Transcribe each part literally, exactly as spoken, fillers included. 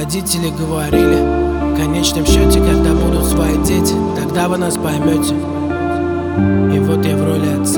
Родители говорили, в конечном счете, когда будут свои дети, тогда вы нас поймете. И вот я в роли отца,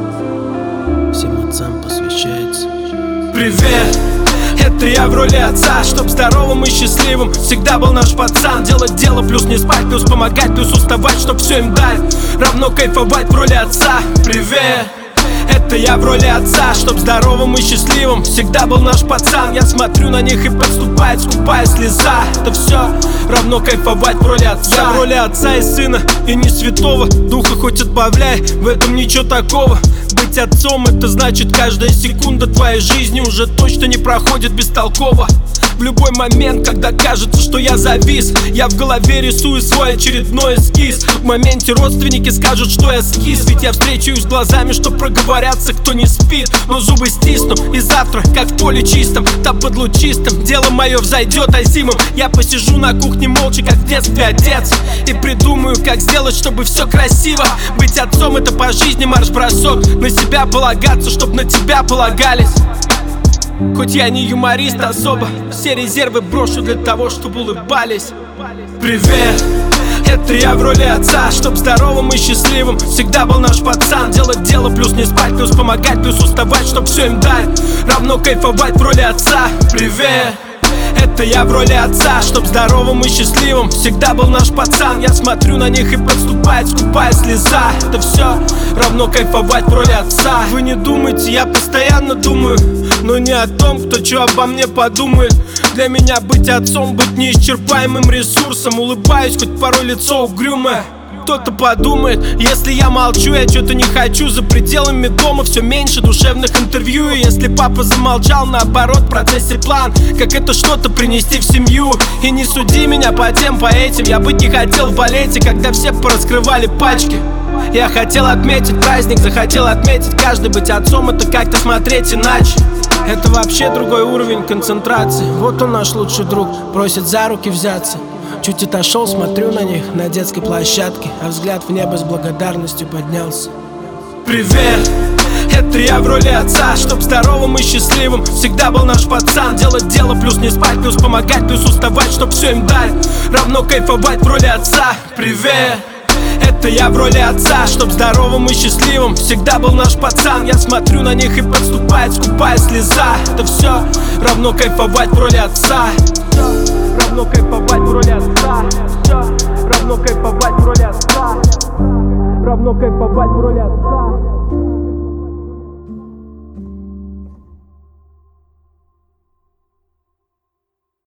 всем отцам посвящается. Привет! Это я в роли отца, чтоб здоровым и счастливым всегда был наш пацан. Делать дело, плюс не спать, плюс помогать, плюс уставать, чтоб все им дать. Равно кайфовать в роли отца. Привет! Это я в роли отца, чтоб здоровым и счастливым всегда был наш пацан. Я смотрю на них и подступает скупая слеза. Это все равно кайфовать в роли отца. Я в роли отца и сына, и не святого духа хоть отбавляй, в этом ничего такого. Быть отцом — это значит, каждая секунда твоей жизни уже точно не проходит бестолково. В любой момент, когда кажется, что я завис, я в голове рисую свой очередной эскиз. В моменте родственники скажут, что я скис, ведь я встречаюсь глазами, что проговорятся, кто не спит. Но зубы стисну, и завтра, как в поле чистом, там под лучистым, дело мое взойдет озимым. Я посижу на кухне молча, как в детстве отец, и придумаю, как сделать, чтобы все красиво. Быть отцом — это по жизни марш-бросок, на себя полагаться, чтоб на тебя полагались. Хоть я не юморист особо, все резервы брошу для того, чтобы улыбались. Привет! Это я в роли отца, чтоб здоровым и счастливым всегда был наш пацан. Делать дело, плюс не спать, плюс помогать, плюс уставать, чтоб все им дать. Равно кайфовать в роли отца. Привет! Это я в роли отца, чтоб здоровым и счастливым всегда был наш пацан. Я смотрю на них и подступает скупая слеза. Это все равно кайфовать в роли отца. Вы не думайте, я постоянно думаю, но не о том, кто что обо мне подумает. Для меня быть отцом — быть неисчерпаемым ресурсом. Улыбаюсь, хоть порой лицо угрюмое. Кто-то подумает, если я молчу, я что-то не хочу. За пределами дома все меньше душевных интервью. И если папа замолчал, наоборот, в процессе план, как это что-то принести в семью. И не суди меня по тем, по этим. Я быть не хотел в балете, когда все пораскрывали пачки. Я хотел отметить праздник, захотел отметить каждый. Быть отцом — это как-то смотреть иначе. Это вообще другой уровень концентрации. Вот он, наш лучший друг, просит за руки взяться. Чуть отошел, смотрю на них на детской площадке, а взгляд в небо с благодарностью поднялся. Привет! Это я в роли отца, чтоб здоровым и счастливым всегда был наш пацан. Делать дело, плюс не спать, плюс помогать, плюс уставать, чтоб все им дать. Равно кайфовать в роли отца. Привет! Это я в роли отца, чтоб здоровым и счастливым всегда был наш пацан. Я смотрю на них и подступает скупая слеза. Это все равно кайфовать в роли отца. Равно кайфовать в роли отца. Равно кайфовать в роли отца. Равно кайфовать в роли отца.